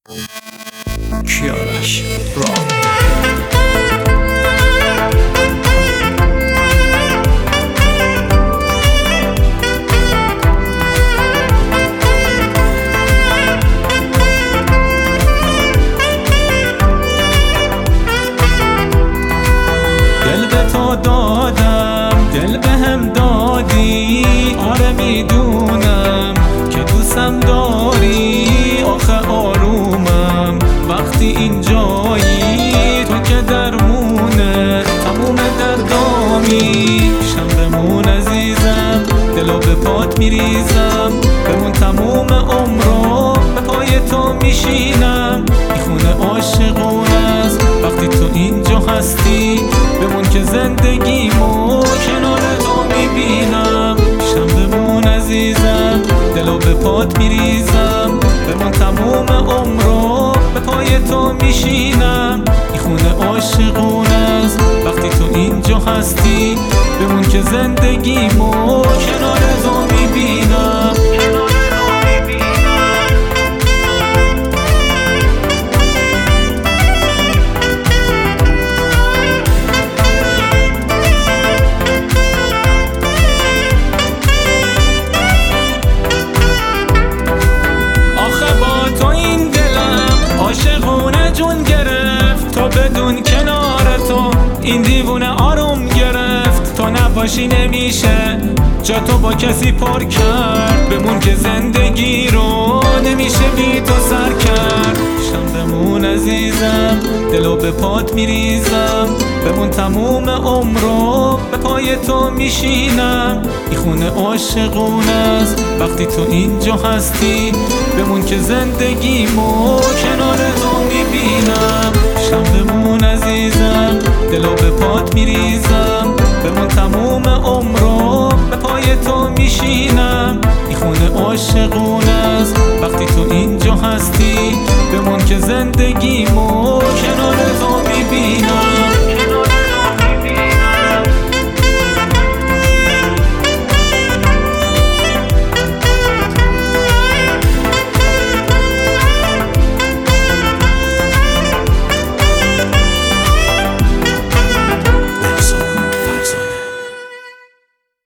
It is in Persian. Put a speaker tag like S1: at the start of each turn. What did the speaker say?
S1: کیارش رام
S2: دل به تو دادم، دل به هم دادی، آره میدونم که دوستم داری. آخه آرومم وقتی اینجایی، تو که درمونه تموم دردامی. شم بمون عزیزم، دلو به پات میریزم، بمون تموم عمرو به پای تو میشینم. این خونه عاشقونه است وقتی تو اینجا هستی، بمون که زندگیمو کنار تو میبینم. شم بمون عزیزم، دلو به پات میریزم، بمون تموم عمرو به پای تو میشینم. این خونه عاشقونه است وقتی تو اینجا هستی، بمون که زندگیمو کنار تو میبینم. عاشقونه جون گرفت تو، بدون کنار تو این دیوونه آروم گرفت. تو نباشی نمیشه جا تو با کسی پر کرد، بمون که زندگی رو نمیشه بی تو سر کرد. شم بمون عزیزم، دلو به پات میریزم، بمون تموم عمرو به پای تو میشینم. این خونه عاشقونه است وقتی تو اینجا هستی، بمون که زندگیمو کنار تو میبینم. شم بمون عزیزم، دلو به پات میریزم، بمون تموم عمرو به پای تو میشینم. این خونه عاشقونه است وقتی تو اینجا هستی، بمون که زندگیمو